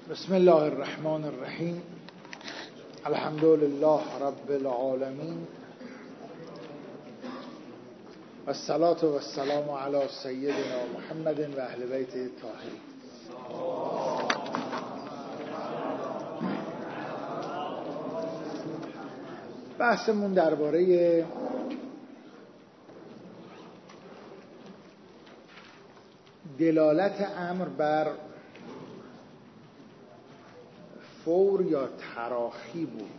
بسم الله الرحمن الرحیم. الحمد لله رب العالمین و الصلاة و السلام علی سیدنا محمد و اهل بیت الطاهرین. بحثمون درباره دلالت امر بر فور یا تراخی بود.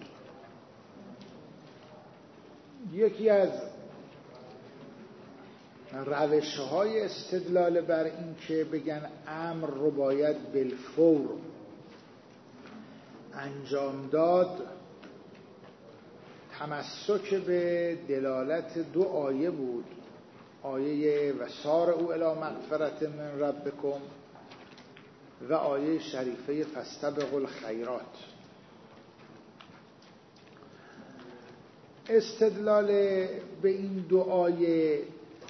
یکی از روش‌های استدلال بر این که بگن امر رو باید بالفور انجام داد تمسک به دلالت دو آیه بود، آیه و سارعوا الی مغفرة من ربکم و آیه شریفه فاستبقوا الخیرات. استدلال به این دو آیه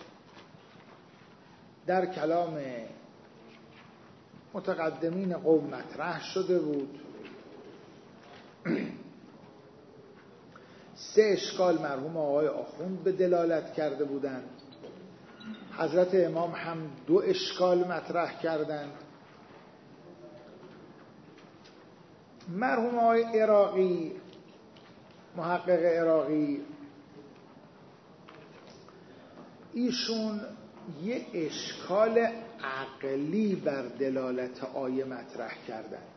در کلام متقدمین قوم مطرح شده بود. سه اشکال مرحوم آقای آخوند به دلالت کرده بودند. حضرت امام هم دو اشکال مطرح کردند. مرحوم آقای عراقی، محقق عراقی، ایشون یه اشکال عقلی بر دلالت آیه مطرح کردند.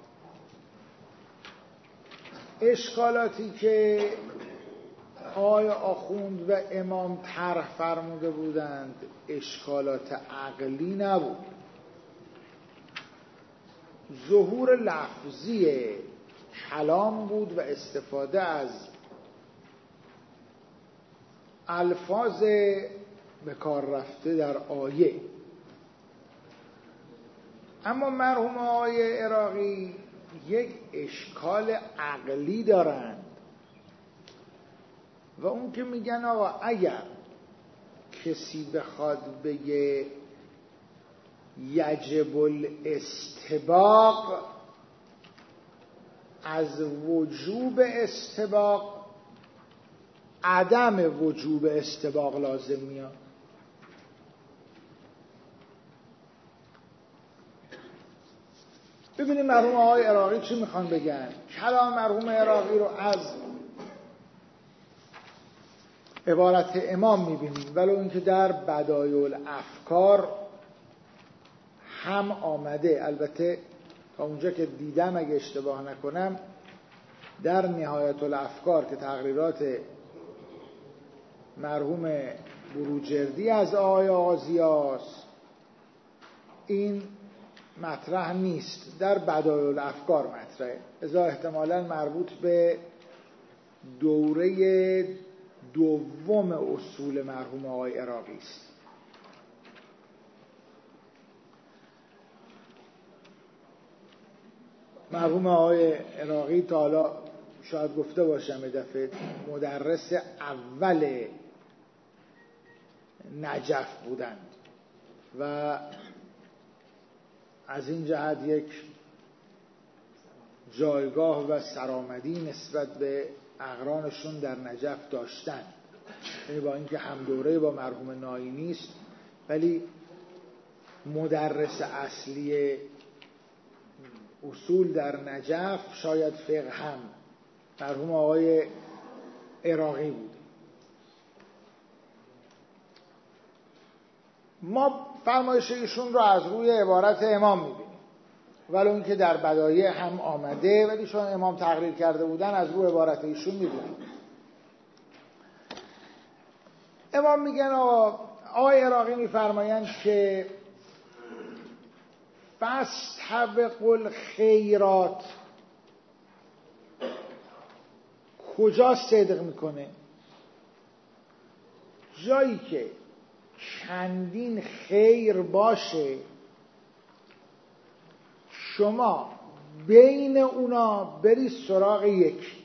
اشکالاتی که آقای آخوند و امام طرح فرموده بودند اشکالات عقلی نبود، ظهور لفظی کلام بود و استفاده از الفاظ به کار رفته در آیه. اما مرحوم آقای عراقی یک اشکال عقلی دارند و اون که میگن آقا اگر کسی بخواد بگه یجب الاستباق، از وجوب استباق عدم وجوب استباق لازم میاد. ببینیم مرحوم آقای عراقی چی میخوان بگن. کلام مرحوم عراقی رو از عبارت امام میبینیم، ولو اینکه در بدایع الافکار هم آمده. البته تا اونجا که دیدم اگه اشتباه نکنم در نهایت الافکار که تقریرات مرحوم بروجردی از آقای آغازیاست این مطرح نیست، در بدایع الافکار مطرحه، ازا احتمالاً مربوط به دوره دوم اصول مرحوم آقای عراقی است. مرحوم آقای عراقی تا حالا شاید گفته باشم یه دفعه مدرس اول نجف بودند و از این جهت یک جایگاه و سرآمدی نسبت به اقرانشون در نجف داشتن. یعنی با اینکه هم دوره با مرحوم نایی نیست ولی مدرس اصلی اصول در نجف شاید فقه هم مرحوم آقای عراقی بود. ما فرمایش ایشون رو از روی عبارت امام میبینیم، ولو اینکه در بدایع هم آمده ولی چون امام تقریر کرده بودن از روی عبارت ایشون میبینیم. امام میگن آقای عراقی میفرمایند که فاستبقوا الخیرات کجا صدق میکنه؟ جایی که چندین خیر باشه شما بین اونا بری سراغ یک.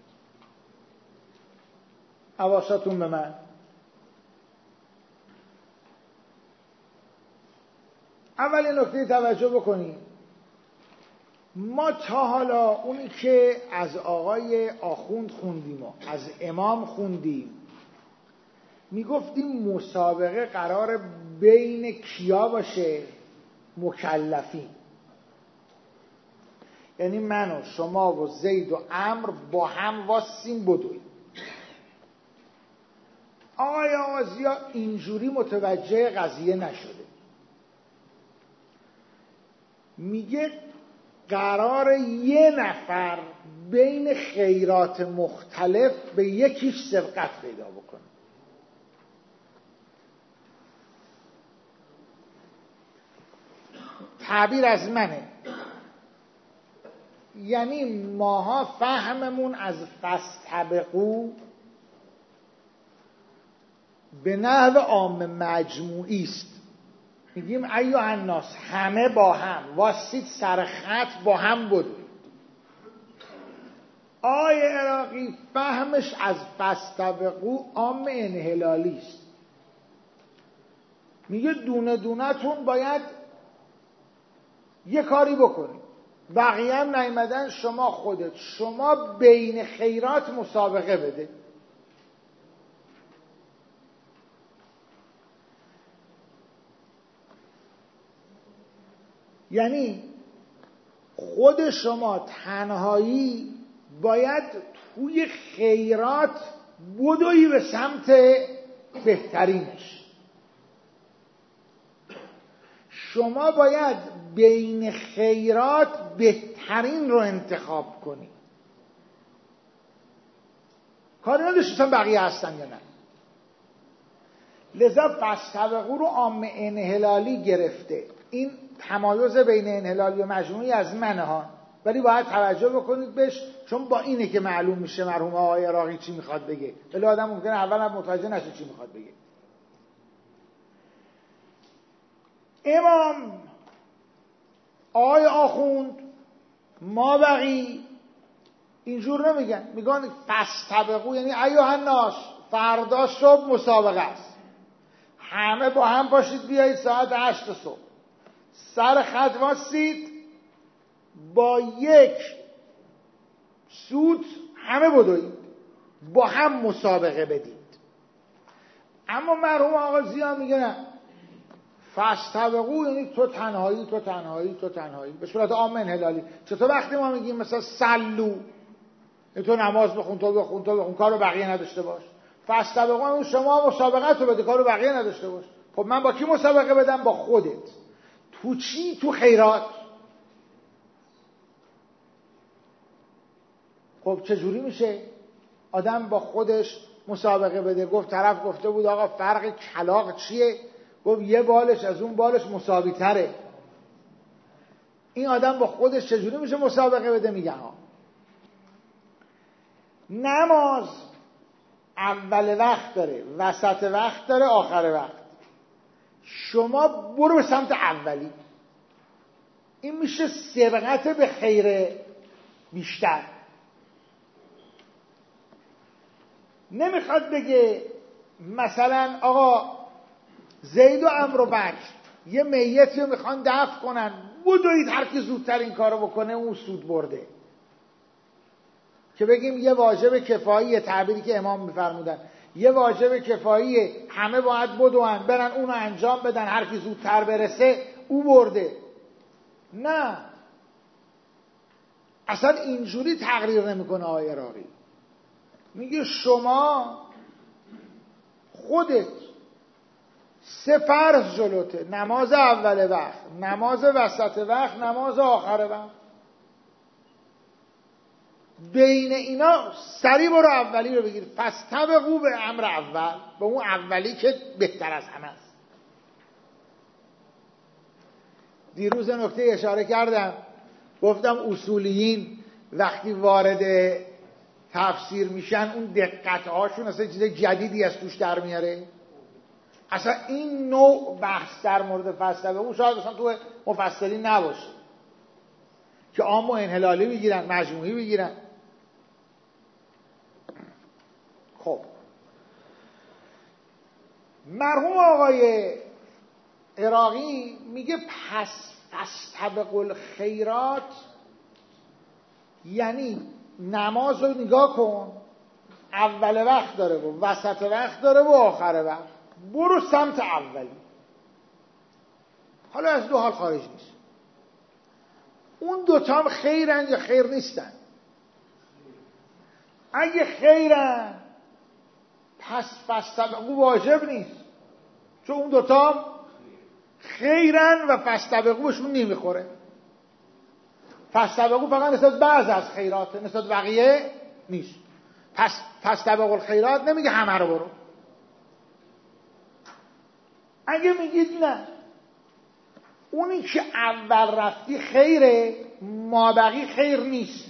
حواستون به من. اولین نکته توجه بکنید، ما تا حالا اونی که از آقای آخوند خوندیم و از امام خوندیم میگفتیم مسابقه قرار بین کیا باشه؟ مکلفین، یعنی من و شما و زید و عمرو با هم واسیم بدویم. آقای آغازیا اینجوری متوجه قضیه نشده، میگه قرار یه نفر بین خیرات مختلف به یکیش سبقت پیدا بکنه. تعبیر از منه، یعنی ماها فهممون از فاستبقوا به نحو عام مجموعی است. میگیم ایها الناس، همه با هم واسید سر خط با هم بدوید. آقای عراقی فهمش از فاستبقوا عام انحلالی است، میگه دونه دونه‌تون باید یه کاری بکنید، بقیه هم نیامدن شما خودت شما بین خیرات مسابقه بده. یعنی خود شما تنهایی باید توی خیرات بدوی به سمت بهترینش. شما باید بین خیرات بهترین رو انتخاب کنی. کاری نداشتن بقیه هستن یا نه. لذا فاستبقوا رو عام انحلالی گرفته. این تمایز بین انحلالی و مجموعی از منه ها، ولی باید توجه بکنید بهش، چون با اینه که معلوم میشه مرحوم آقای عراقی چی میخواد بگه. ولی آدم ممکنه اول هم متوجه نشه چی میخواد بگه. امام آقای آخوند ما بقی اینجور نمیگن، میگن فاستبقوا، یعنی ایها الناس فردا صبح مسابقه است، همه با هم پاشید بیایید ساعت 8 صبح سر خط واسید، با یک سوت همه بدوید، با هم مسابقه بدید. اما مرحوم آقا ضیا میگه نه، فاستبقوا یعنی تو تنهایی تو تنهایی تو تنهایی، به صورت عام انحلالی. چطور وقتی ما میگیم مثلا سلو، تو نماز بخون تو بخون تو بخون، کارو بقیه نداشته باش. فاستبقوا شما مسابقت رو بده، کارو بقیه نداشته باش. خب من با کی مسابقه بدم؟ با خودت. تو چی؟ تو خیرات. خب چجوری میشه آدم با خودش مسابقه بده؟ گفت طرف گفته بود آقا فرق کلاغ چیه؟ گفت یه بالش از اون بالش مساوی تره. این آدم با خودش چجوری میشه مسابقه بده؟ میگه ها نماز اول وقت داره، وسط وقت داره، آخر وقت. شما برو به سمت اولی. این میشه سبقت به خیر بیشتر. نمیخواد بگه مثلا آقا زید و عمرو و بکر یه میتی رو میخوان دفن کنن، بدوید هر کی زودتر این کارو بکنه اون سود برده. که بگیم یه واجب کفایی، تعبیری که امام میفرمودن، یه واجب کفایی همه باید بدوان برن اونو انجام بدن، هر کی زودتر برسه او برده. نه، اصلا اینجوری تقریر نمیکنه آقای عراقی. میگه شما خودت 3 فرض جلوته، نماز اول وقت، نماز وسط وقت، نماز آخر وقت. بین اینا سریع برو اولی رو بگیر. فاستبقوا به امر اول، به اون اولی که بهتر از همه است. دیروز نکته اشاره کردم، گفتم اصولیین وقتی وارد تفسیر میشن اون دقت هاشون اصلا چیز جدیدی از توش در میاره. اصلا این نوع بحث در مورد فاستبقوا شاید اصلا تو مفسرین نباشه که عام و انحلالی بگیرن، مجموعی بگیرن. خب مرحوم آقای عراقی میگه پس فاستبقوا الخیرات یعنی نماز رو نگاه کن، اول وقت داره و وسط وقت داره و آخر وقت، برو سمت اولی. حالا از دو حال خارج نیست. اون دوتا هم خیرن یا خیر نیستن؟ اگه خیرن پس فاستبقوا واجب نیست، چون اون دوتا هم خیرن و فاستبقوشون نمیخوره. فاستبقوا فقط نسبت بعض از خیراته، نسبت بقیه نیست. پس فاستبقوا الخیرات نمیگه همه رو برو. اگه میگید نه اونی که اول رفتی خیره، مابقی خیر نیست،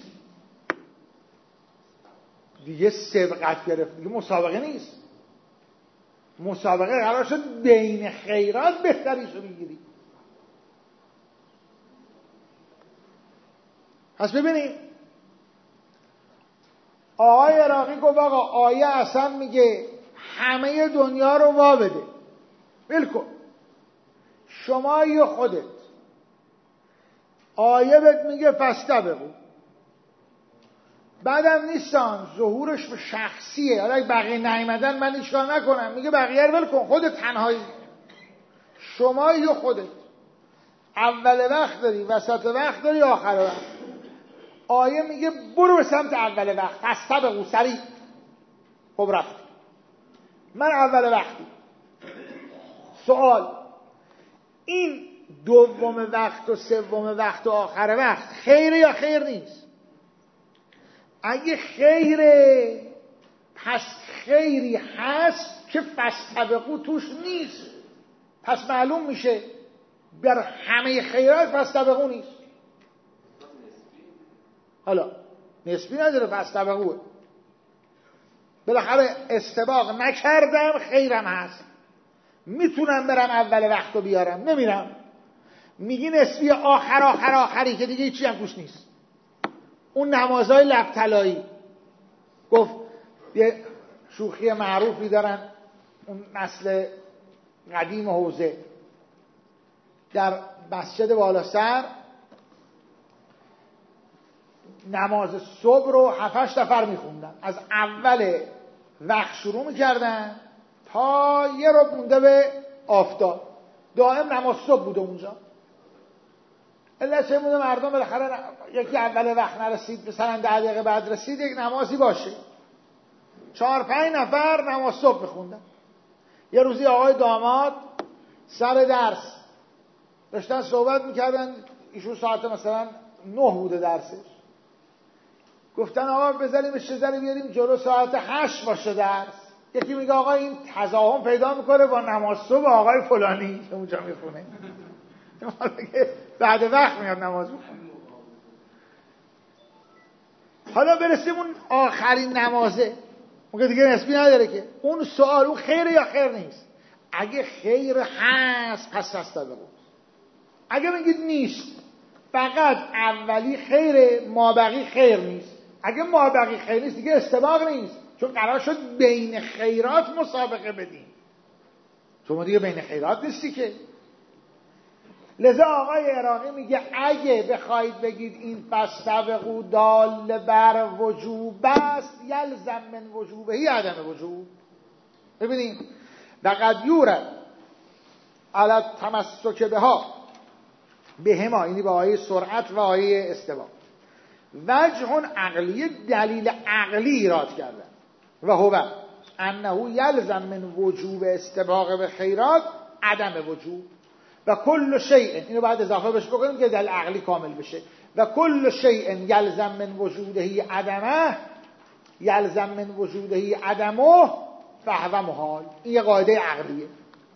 دیگه سبقت گرفت، دیگه مسابقه نیست. مسابقه قرار شد بین خیرات بهتریشو بگیری. پس ببینید آقای عراقی گفت آقا آیه اصلا میگه همه دنیا رو وا بده، بلکن شما یا خودت. آیه بهت میگه فاستبقوا، بعدم نیستان ظهورش به شخصیه. حالا بقیه نیومدن من اشکال نکنم، میگه بقیه رو ول کن، خودت تنهایی، شما یا خودت اول وقت داری، وسط وقت داری، آخر وقت. آیه میگه برو به سمت اول وقت، فاستبقوا، سریع. خب رفت، من اول وقتی. سوال، این دوم وقت و سوم وقت و آخر وقت خیره یا خیر نیست؟ اگه خیره پس خیری هست که فاستبقوا توش نیست، پس معلوم میشه بر همه خیرات فاستبقوا نیست. حالا نسبی نداره، فاستبقوا بالاخره استباق نکردم، خیرم هست، میتونم برم اول وقت رو بیارم، نمیرم. میگی نسبی آخری که دیگه هیچی هم توش نیست. اون نمازهای لب طلایی، گفت یه شوخی معروفی دارن اون نسل قدیم حوزه، در مسجد بالا سر نماز صبح رو 7-8 نفر میخوندن، از اول وقت شروع میکردن تا یه رو مونده به آفتاب، دائم نماز صبح بوده اونجا. الا چه بوده مردم بالاخره یکی اول وقت نرسید، مثلا 10 دقیقه بعد رسید، یک نمازی باشه، 4-5 نفر نماز صبح میخوندن. یه روزی آقای داماد سر درس داشتن صحبت میکردن، ایشون ساعت مثلا 9 بوده درسش، گفتن آقا بذاریمش چه ذره بیاریم جلو، ساعت 8 باشه درس. یکی میگه آقا این تضاهم پیدا میکنه با نماز صبح آقای فلانی که اونجا میخونه، حالا که بعد وقت میاد نماز میخونه. حالا برسیم اون آخرین نمازه، اون دیگه نسبی نداره که. اون سوال، اون خیره یا خیر نیست؟ اگه خیر هست پس فاستبقوا. اگه بگید نیست، فقط اولی خیره، مابقی خیر نیست. اگه مابقی خیر نیست دیگه استباق نیست، چون قرار شد بین خیرات مسابقه بدیم، شما دیگه بین خیرات نیستی که. لذا آقای عراقی میگه اگه بخواید بگید این فاستبقوا دال بر وجوب است، یلزم من وجوبهی عدم وجوب. ببینید وقد یورد علی التمسک بها بهما، یعنی با آیه سرعت و آیه استباق، وجه عقلی، دلیل عقلی ایراد کردن، و هو انه یلزم من وجوب استباق به خیرات عدم وجوب و کل شیء، اینو بعد اضافه بهش بکنیم که دلیل عقلی کامل بشه، و کل شیء یلزم من وجوده عدمه، یلزم من وجوده عدمه فهو محال. این یه قاعده عقلیه.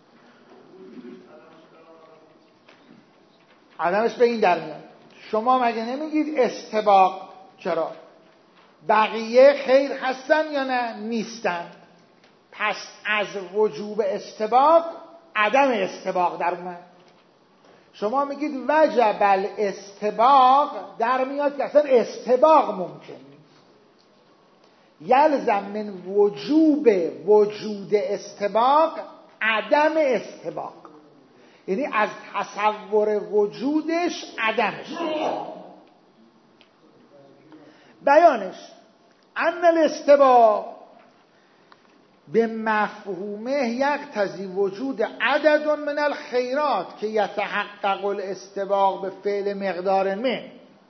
عدمش به این در میاد، شما مگه نمیگید استباق؟ چرا؟ بقیه خیر هستن یا نه؟ نیستن. پس از وجوب استباق عدم استباق در اومد. شما میگید وجب الاستباق، در میاد که اصلا استباق ممکن نیست. یلزم من وجوب وجود استباق عدم استباق، یعنی از تصور وجودش عدمش. بیانش ان الاستباق به مفهومه یقتضی وجود عدد من الخیرات که یتحقق الاستباق به فعل مقدار من.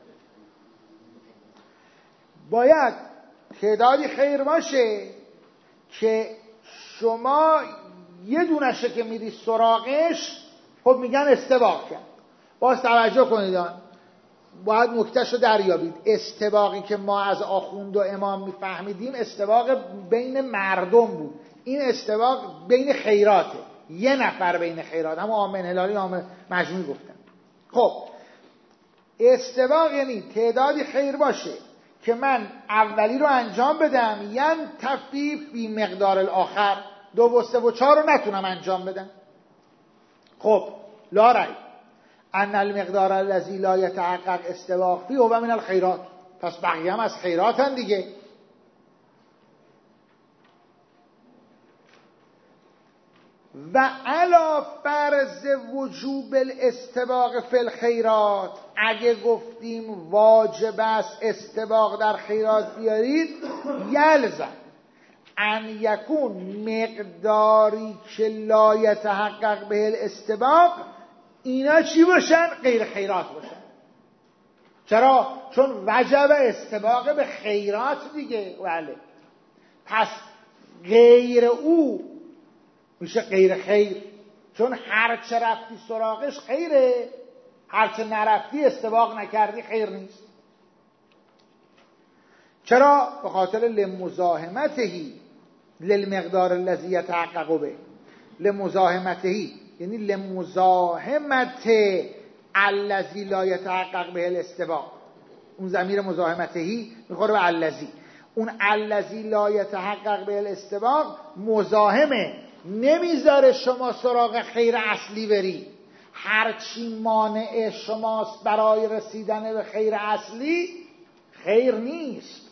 باید تعدادی خیر باشه که شما یه دونشه که میری سراغش خب میگن استباق کرد. باز توجه کنید، باید نکتهشو دریابید. استباقی که ما از آخوند و امام میفهمیدیم استباق بین مردم بود، این استباق بین خیراته، یه نفر بین خیرات، هم آمن هلالی آمن مجموعی گفتن. خب استباق یعنی تعدادی خیر باشه که من اولی رو انجام بدم، یعنی تفیف بی مقدار الاخر، 2 و 3 و 4 رو نتونم انجام بدم. خب لا ریب ان المقدار الذی لا یتحقق استباق فیه و من الخیرات، پس بقیه هم از خیراتن دیگه. و علا فرض وجوب الاستباق فی الخیرات، اگه گفتیم واجب است استباق در خیرات بیارید، یلزم ان یکون مقداری که لا یتحقق به الاستباق، اینا چی باشن؟ غیر خیرات باشن. چرا؟ چون وجب استباق به خیرات دیگه. بله، پس غیر او میشه غیر خیر، چون هرچه رفتی سراغش خیره، هرچه نرفتی استباق نکردی خیر نیست. چرا؟ به خاطر لمزاحمتهی للمقدار الذی یتحقق به، لمزاحمتهی یعنی لمزاحمت الذی لا یتحقق به الاستباق. اون ضمیر مزاحمتهی میخوره به الذی، اون الذی لا یتحقق به الاستباق مزاحمه، نمیذاره شما سراغ خیر اصلی بری. هرچی مانع شماست برای رسیدن به خیر اصلی خیر نیست.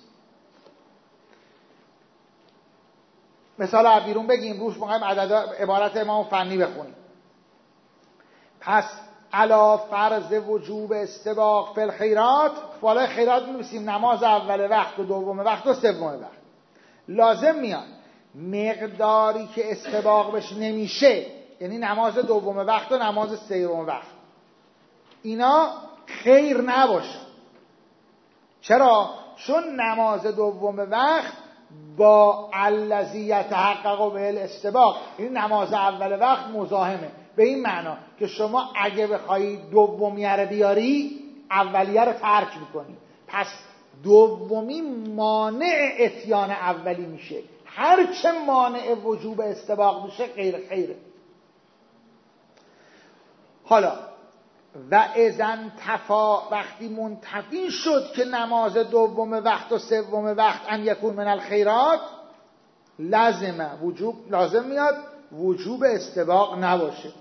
مثال از بیرون بگیم، روش می‌خوایم عدد عبارت امام فنی بخونیم. پس علا فرض وجوب استباق فی الخیرات، بالای خیرات می‌نویسیم نماز اول وقت و دوم وقت و سوم وقت. لازم میاد مقداری که استباق بش نمیشه، یعنی نماز دوم وقت و نماز سوم وقت، اینا خیر نباشه. چرا؟ چون نماز دوم وقت با الذی یتحقق به الاستباق، این نماز اول وقت مزاحمه، به این معنا که شما اگه بخوایی دومیه رو بیاری اولیه رو ترک میکنی، پس دومی مانع اتیان اولی میشه. هرچه مانع وجوب استباق میشه غیر خیره. حالا و اذن تفا، وقتی منتفی شد که نماز دوم وقت و سوم وقت ان یکون من الخیرات، لازم میاد وجوب استباق نباشه.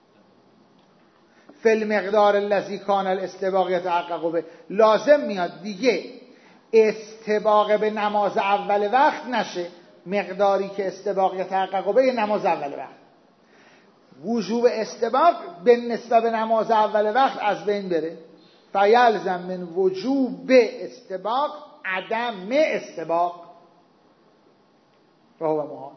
فی المقدار الذی کان الاستباق یتحقق به، لازم میاد دیگه استباق به نماز اول وقت نشه، مقداری که استباق یتحقق به نماز اول وقت، وجوب استباق به نسبت به نماز اول وقت از بین بره. فیلزم من وجوب استباق عدم استباق و هو محال.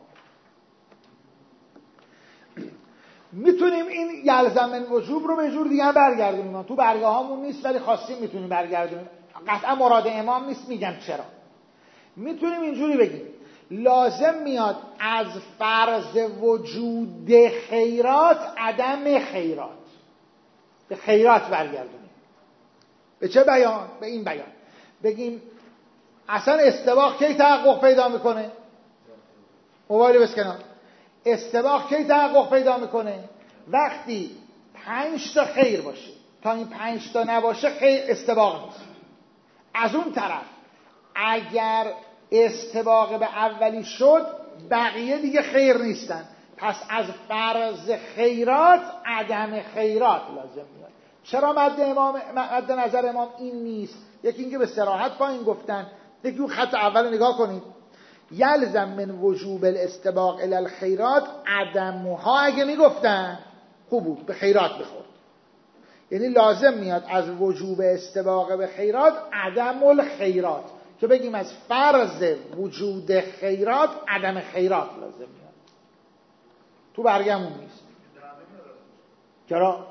میتونیم این یلزم من وجوب رو به جور دیگه برگردونیم، تو برگه هامون نیست ولی خواستیم میتونیم برگردونیم، قطعا مراد امام نیست، میگم چرا. میتونیم اینجوری بگیم لازم میاد از فرض وجود خیرات عدم خیرات، به خیرات برگردونیم. به چه بیان؟ به این بیان بگیم اصلا استباق کی تحقق پیدا میکنه؟ موبایل بس کنار. استباق کی تحقق پیدا میکنه؟ وقتی 5 تا خیر باشه. تا این 5 تا نباشه خیر استباق نیست. از اون طرف اگر استباق به اولی شد بقیه دیگه خیر نیستن، پس از فرض خیرات عدم خیرات لازم میاد. چرا مد نظر امام این نیست؟ یکی اینکه به صراحت پایین گفتن، یکی اون خط اول نگاه کنید، یلزم من وجوب الاستباق الی الخیرات عدمها، اگه میگفتن خوب بود به خیرات بخورد، یعنی لازم میاد از وجوب استباق به خیرات عدم الخیرات، که بگیم از فرض وجود خیرات عدم خیرات لازم میاد. تو برگمون نیست. چرا؟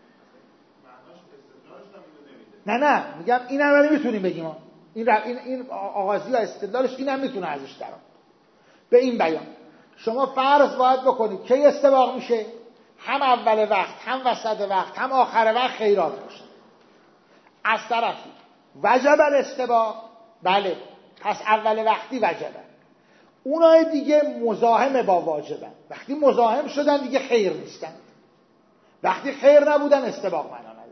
نه میگم این هم نمیتونیم بگیم. این آغازی ها استدلالش این هم میتونه ازش درآمد. به این بیان شما فرض باید بکنید کی استباق میشه؟ هم اول وقت، هم وسط وقت، هم آخر وقت خیرات باشه. از طرفی وجب الاستباق، بله، پس اول وقتی وجبه. اونای دیگه مزاحم با واجبن. وقتی مزاحم شدن دیگه خیر نیستن. وقتی خیر نبودن استباق معنا نداره.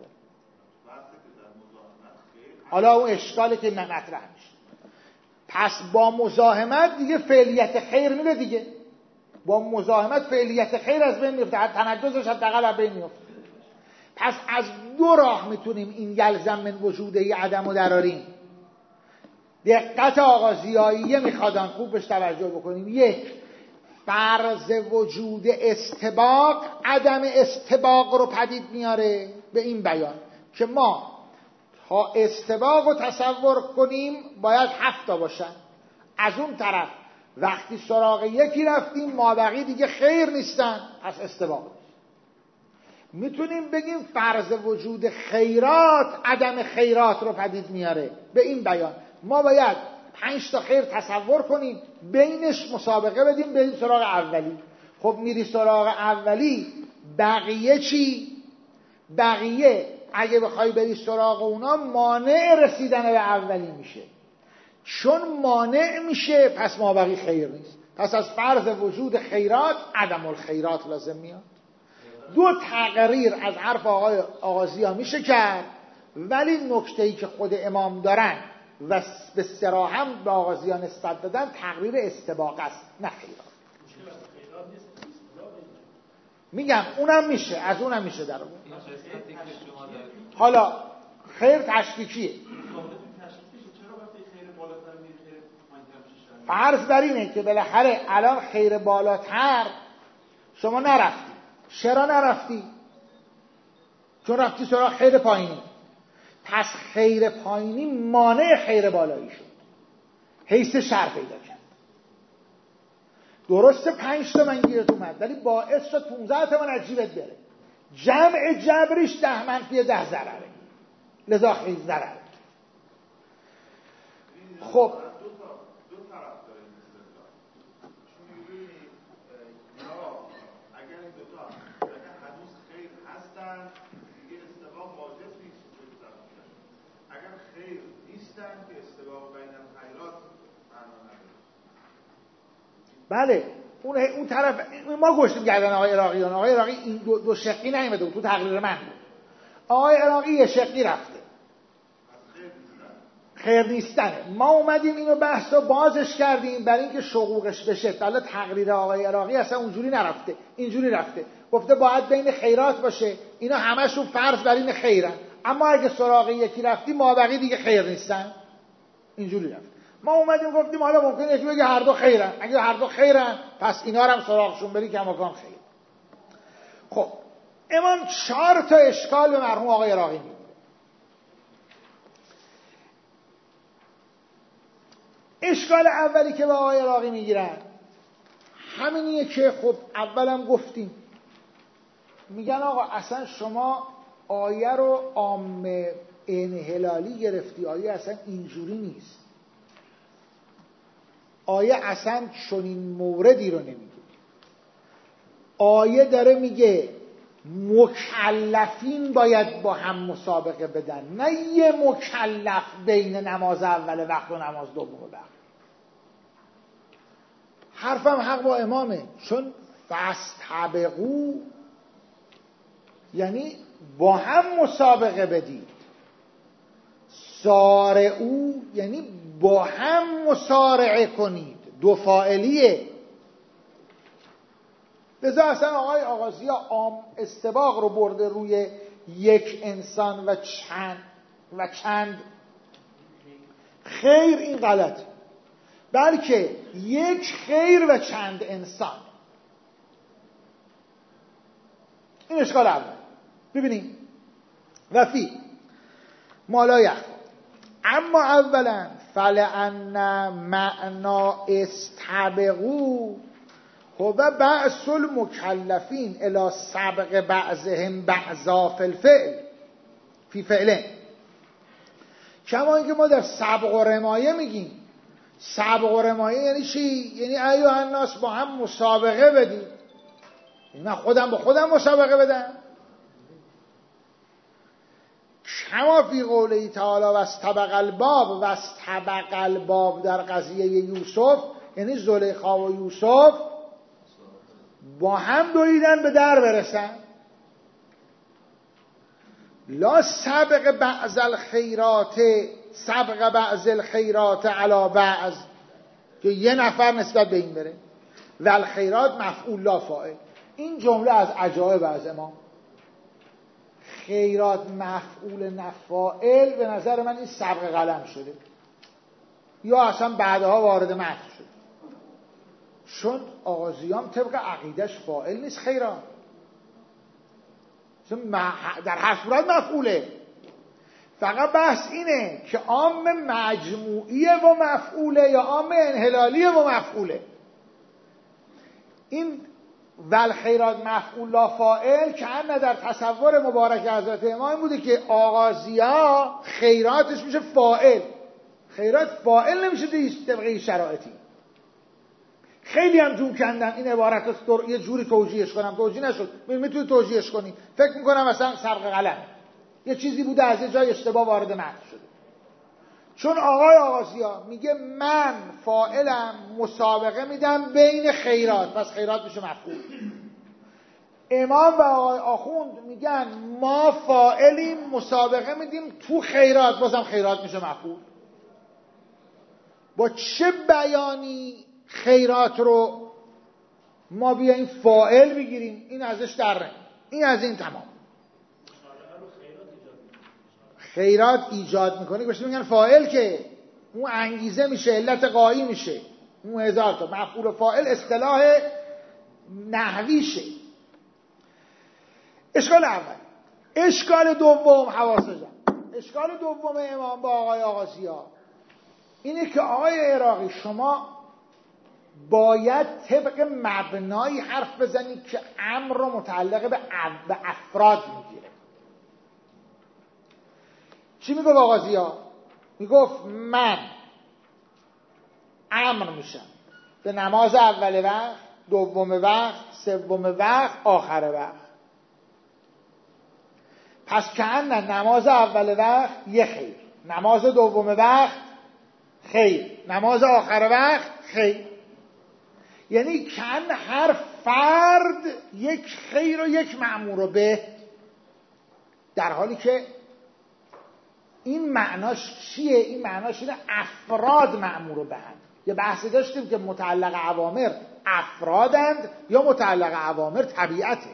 حالا اون اشکالی که مطرح میشه. پس با مزاحمت دیگه فعلیت خیر میره دیگه. با مزاحمت فعلیت خیر از بین میفته، تنجزش حداقل از بین میفته. پس از دو راه میتونیم این یلزم من وجوده عدم رو دراریم. دقت آغازیاییه میخوادن خوب بهش توجه بکنیم. یک، فرض وجود استباق عدم استباق رو پدید میاره به این بیان که ما تا استباق رو تصور کنیم باید 7 تا باشن. از اون طرف وقتی سراغ یکی رفتیم مابقی دیگه خیر نیستن، پس استباق نیست. میتونیم بگیم فرض وجود خیرات عدم خیرات رو پدید میاره به این بیان ما باید 5 تا خیر تصور کنیم، بینش مسابقه بدیم، بریم سراغ اولی. خب میری سراغ اولی، بقیه چی؟ بقیه اگه بخوای بری سراغ اونا مانع رسیدن به اولی میشه. چون مانع میشه پس مابقی خیر نیست. پس از فرض وجود خیرات عدم الخیرات لازم میاد. دو تقریر از حرف آقای آغازی‌ها میشه کرد، ولی نکته‌ای که خود امام دارن و به صراحت به آغازی‌ها نسبت دادن تقریر استباق است، نه خیرات. میگم اونم میشه، از اونم میشه در اون. حالا خیر تشکیکیه. فرض بر اینه که بالاخره الان خیر بالاتر شما نرفتی. چرا نرفتی؟ چون رفتی سراغ خیر پایینی. پس خیر پایینی مانع خیر بالایی شد، حیث شر پیدا کرد. درسته 5 تا من گیرت اومد، ولی باعث شد 15 تا من عجیبت بره. جمع جبریش 10 منفی 10 ضرره، لذا خیلی ضرره. خب بله اون طرف ما گوشتیم گردن آقای عراقیان. آقای عراقی این دو شقی نیامده بود تو تقریر من بود. آقای عراقی یه شقی رفته، خیر نیستنه. ما اومدیم اینو بحث رو بازش کردیم برای اینکه شقوقش بشه. حالا تقریر آقای عراقی اصلا اونجوری نرفته، اینجوری رفته، گفته باید بین خیرات باشه. اینا همشون فرض بر این خیرن، اما اگه سراغ یکی رفتی مابقی دیگه خیر نیستن، اینجوری رفت. ما اومدیم گفتیم حالا ممکنه یکی بگه هر دو خیرن، اگه هر دو خیرن پس اینا رو هم سراغشون بری که مکان خیر. خب امام 4 تا اشکال به مرحوم آقای عراقی میگه. اشکال اولی که به آقای عراقی میگیرن همینیه که خب اولم گفتیم، میگن آقا اصلا شما آیه رو عام انحلالی گرفتی، آیه اصلا اینجوری نیست. آیه اصلا چنین موردی رو نمیگه. آیه داره میگه مکلفین باید با هم مسابقه بدن، نه یه مکلف بین نماز اول وقت و نماز دوم وقت. حرفم حق با امامه، چون فاستبقوا یعنی با هم مسابقه بدید، سارعوا یعنی با هم مسارعه کنید، دو فاعلیه. لذا اصلا آقای آغازی‌ها عام استباق رو برده روی یک انسان و چند خیر. این غلط، بلکه یک خیر و چند انسان. این اشکال اول. ببینیم وفی مالا یخفا اما اولا فلأن معنا استبقوا هو بعث المکلفین الی سبق بعضهم بعضا فی الفعل فی فعله، کما اینکه ما در سبق و رمایه میگیم. سبق و رمایه یعنی چی؟ یعنی ایها الناس با هم مسابقه بدیم، یعنی من خودم با خودم مسابقه بدم. کما فی قوله تعالی و استبق الباب، و استبق الباب در قضیه یوسف یعنی زلیخا و یوسف با هم دویدن به در برسن. لا سبق بعض الخیرات سبق بعض الخیرات علی بعض، که یه نفر نسبت به این بره. و الخیرات مفعول لا فاعل. این جمله از عجایب از امام. خیرات مفعول نفاعل، به نظر من این سبق قلم شده یا اصلا بعدها وارد متن شده، چون آغازیام طبق عقیدش فاعل نیست خیرات، در هر صورت مفعوله. فقط بحث اینه که عام مجموعیه و مفعوله یا عام انحلالیه و مفعوله. این والخیرات مفعول لا فاعل که ان در تصور مبارک حضرت امام بوده که آغازیا خیراتش میشه فاعل، خیرات فاعل نمیشه طبقه شرایطی. خیلی هم جون کندن این عبارت رو یه جوری توجیهش کنم، توجیه نشد. میتونی توجیهش کنی، فکر میکنم مثلا سبق قلم یه چیزی بوده از یه جای اشتباه وارد متن شده. چون آقای آغازیا میگه من فاعلم مسابقه میدم بین خیرات، پس خیرات میشه مفعول. امام و آقای آخوند میگن ما فاعلیم مسابقه میدیم تو خیرات، بازم خیرات میشه مفعول. با چه بیانی خیرات رو ما بیاییم فاعل بگیریم؟ این ازش در این از این تمام. خیرات ایجاد میکنه که میگن فاعل، که اون انگیزه میشه، علت قایی میشه، اون هزار تا مفعول و فاعل اصطلاح نحویشه. اشکال اول. اشکال دوم حواسجم. اشکال دوم امام با آقای آغازیا اینه که آقای عراقی شما باید طبق مبنایی حرف بزنید که امر رو متعلق به افراد میگیره. چی میگفت آغازیا؟ میگفت من امر میشم به نماز اول وقت، دوم وقت، سوم وقت، آخر وقت. پس کأن نماز اول وقت یه خیر، نماز دوم وقت خیر، نماز آخر وقت خیر. یعنی کأن هر فرد یک خیر و یک مأمور به، در حالی که این معناش چیه؟ این معناش اینه افراد مأمور به هم. یه بحثی داشتیم که متعلق اوامر افرادند یا متعلق اوامر طبیعته.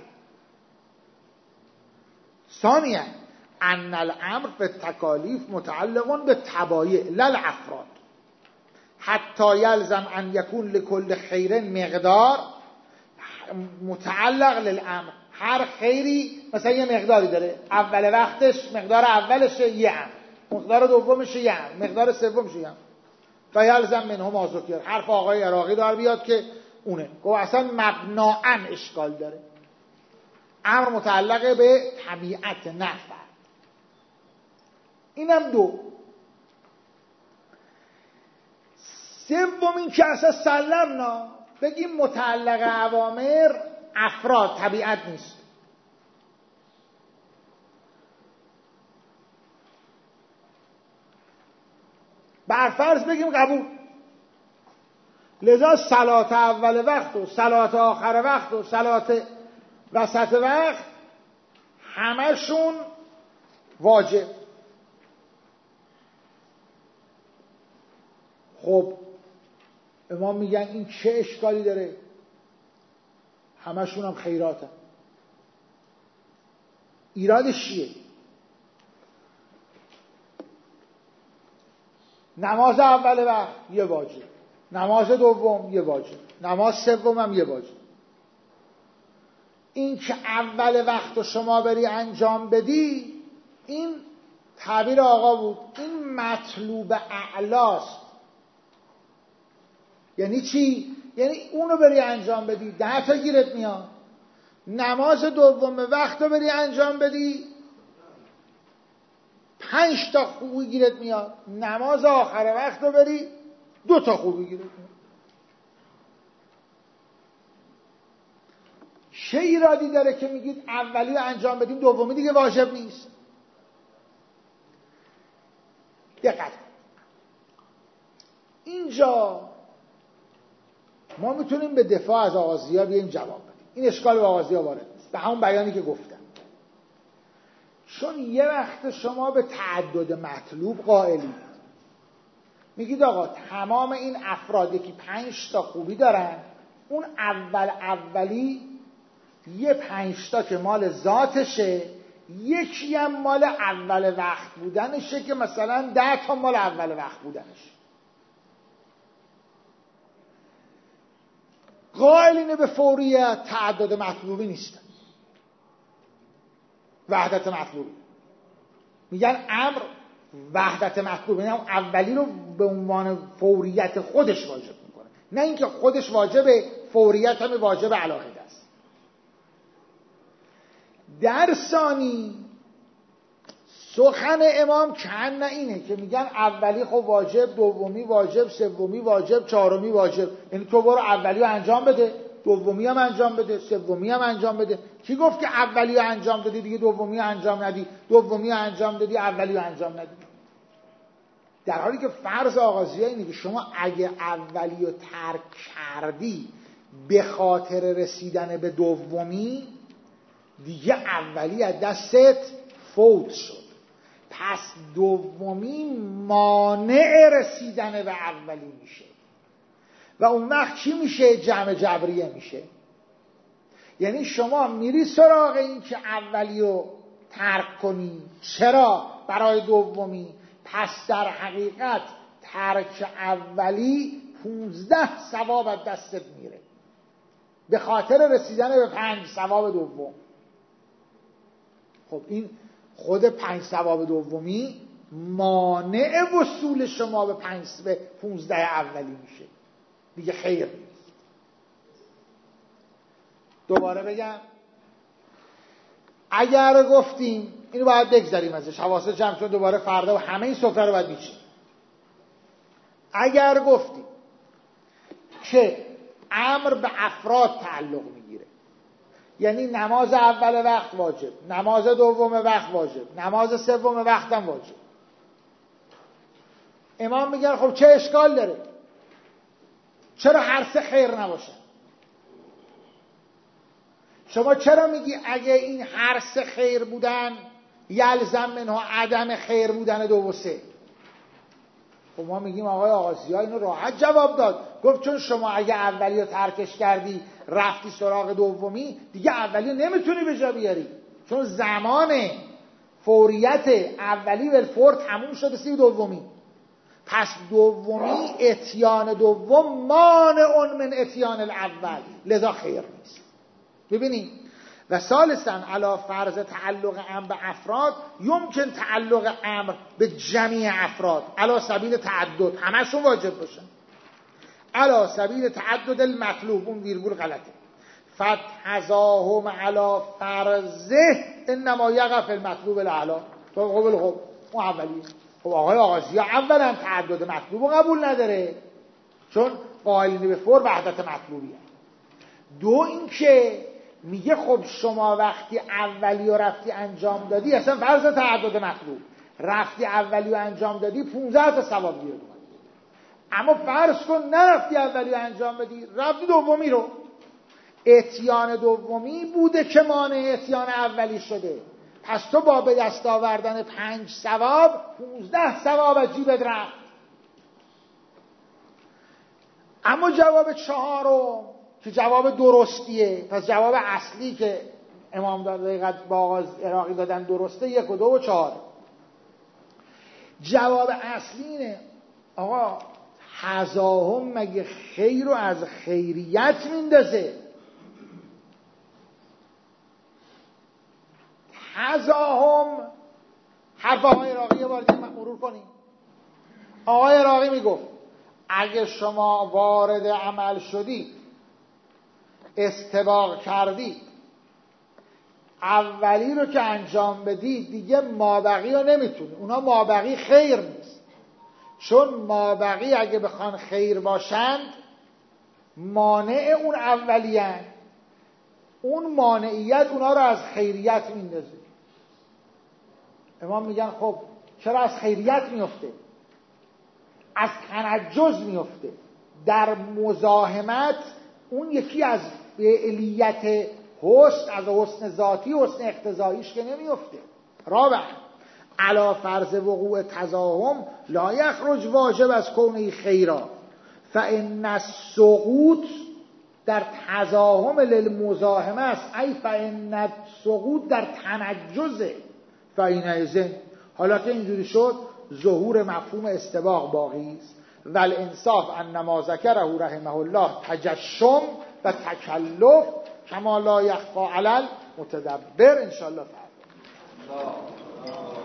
ثانیاً ان الامر به تکالیف متعلق به تبایع لا الافراد، حتی یلزم ان یکون لکل خیر مقدار متعلق للامر. هر خیری مثلا یه مقداری داره، اول وقتش مقدار اولش یه امر، مقدار دومش یه امر، مقدار سومش یه امر. فیلزم منه ما ذکر. حرف آقای عراقی دار بیاد که اونه گفت اصلا مبناً اشکال داره. امر متعلق به طبیعت نفر. اینم دو. سوم این که اصلا سلمنا بگیم متعلق اوامر افراد طبیعت نیست. برفرض بگیم قبول. لذا صلات اول وقت و صلات آخر وقت و صلات وسط وقت همشون واجب. خب امام میگن این چه اشکالی داره؟ همشون هم خیراتن. ایرادش چیه؟ نماز اول وقت یه واجب، نماز دوم یه واجب، نماز سوم هم یه واجب. این که اول وقت رو شما بری انجام بدی این تعبیر آقا بود این مطلوب اعلاست. یعنی چی؟ یعنی اونو بری انجام بدی 10 تا گیرت میاد. نماز دوم وقت رو بری انجام بدی 5 تا خوبی گیرت میاد. نماز آخر وقت رو بری 2 تا خوبی گیرت میاد. چه ایرادی داره که میگید اولی رو انجام بدیم دومی دیگه واجب نیست؟ دقت اینجا ما میتونیم به دفاع از آغازی‌ها بیایم جواب بدیم. این اشکال به آغازی‌ها وارد نیست، به همون بیانی که گفتم. چون یه وقت شما به تعدد مطلوب قائلی، میگید آقا تمام این افرادی که 5 تا خوبی دارن، اون اولی یه 5 تا که مال ذاتشه، یکی هم مال اول وقت بودنشه که مثلا 10 تا مال اول وقت بودنشه. قائلین به فوریت تعدد مطلوبی نیستن، وحدت مطلوبی. میگن امر وحدت مطلوبی، یعنی اولی رو به عنوان فوریت خودش واجب میکنه، نه اینکه خودش واجبه، فوریت هم واجب علاقه است. در ثانی سخن امام کن اینه که میگن اولی خب واجب، دومی واجب، سومی واجب، چهارمی واجب. یعنی تو برو اولی رو انجام بده، دومی هم انجام بده، سومی هم انجام بده. کی گفت که اولی رو انجام دادی دیگه دومی رو انجام ندی، دومی رو انجام دادی اولی رو انجام ندی؟ در حالی که فرض آغازیه اینه که شما اگه اولی رو ترک کردی به خاطر رسیدن به دومی، دیگه اولی از دستت فوت شد، پس دومی مانع رسیدن به اولی میشه و اون وقت چی میشه؟ جمع جبریه میشه. یعنی شما میری سراغ این که اولی رو ترک کنی، چرا؟ برای دومی. پس در حقیقت ترک اولی 15 ثواب از دستت میره به خاطر رسیدن به 5 ثواب دوم. خب این خود 5 ثواب دومی مانع وصول شما به 15 اولی میشه، دیگه خیر نیست. دوباره بگم، اگر گفتیم اینو باید بگذاریم ازش، حواست جمع، چون دوباره فردا و همه این سفره رو باید بیچیم. اگر گفتیم که امر به افراد تعلق میگیره، یعنی نماز اول وقت واجب، نماز دوم وقت واجب، نماز سوم وقت هم واجب، امام میگن خب چه اشکال داره؟ چرا هر سه خیر نباشه؟ شما چرا میگی اگه این هر سه خیر بودن یلزم منها عدم خیر بودن دو و سه؟ خب ما میگیم آقای آغازی‌ها اینو راحت جواب داد، گفت چون شما اگه اولی رو ترکش کردی رفتی سراغ دومی، دیگه اولی رو نمیتونی به جا بیاری، چون زمان فوریت اولی بالفور تموم شده سی دومی. پس دومی اتیان دوم مانع من اتیان الاول، لذا خیر نیست. ببینید، و ثالثاً علی فرض تعلق امر به افراد یمکن تعلق امر به جمیع افراد علی سبیل تعدد، همشون واجب باشن، علی سبیل تعدد المطلوب. اون ویرگول غلطه. فتحزاهم علی فرضه انما یقف المطلوب الاعلی. خب اون اولیه. خب آقای آغازی اولا تعدد مطلوب قبول نداره، چون قائلین به فور وحدت مطلوبیه. دو این که میگه خب شما وقتی اولی رو رفتی انجام دادی، اصلا فرض تعدد مطلوب، رفتی اولی رو انجام دادی 15 تا ثواب گیرد. اما فرض کن نرفتی اولی رو انجام بدی، رفتی دومی رو، اتیان دومی بوده که مانع اتیان اولی شده، پس تو با به دست آوردن 5 ثواب 15 ثواب از جیبت رفت. اما جواب 4 که جواب درستیه، پس جواب اصلی که امام دقیقت با آغاز عراقی دادن درسته، 1 و 2 و 4. جواب اصلی اینه آقا حذاهم مگه خیر رو از خیریت میندازه؟ حذاهم حرف آقای عراقی یه بار دیگه مرور کنیم. آقای عراقی میگفت اگه شما وارد عمل شدید، استباق کردید، اولی رو که انجام بدید دیگه مابقی رو نمیتونید. اونا مابقی خیر نیست، چون مابقی اگه بخوان خیر باشند مانع اون اولیان، اون مانعیت اونا رو از خیریت میندازه. امام میگن خب چرا از خیریت میفته؟ از تنجز میفته. در مزاحمت اون یکی از فعلیت حسن، از حسن ذاتی، حسن اقتضاییش که نمیفته. رابع علا فرض وقوع تزاحم لا یخرج واجب از کونه خیرا فان السقوط در تزاحم للمزاحمه است، ای فان السقوط در تنجزه فینئذ. حالا که اینجوری شد ظهور مفهوم استباق باقی است. والانصاف ان ما ذکره رحمه الله تجشم و تکلف کما لا یخفی علی المتدبر. ان شاء الله تعالی.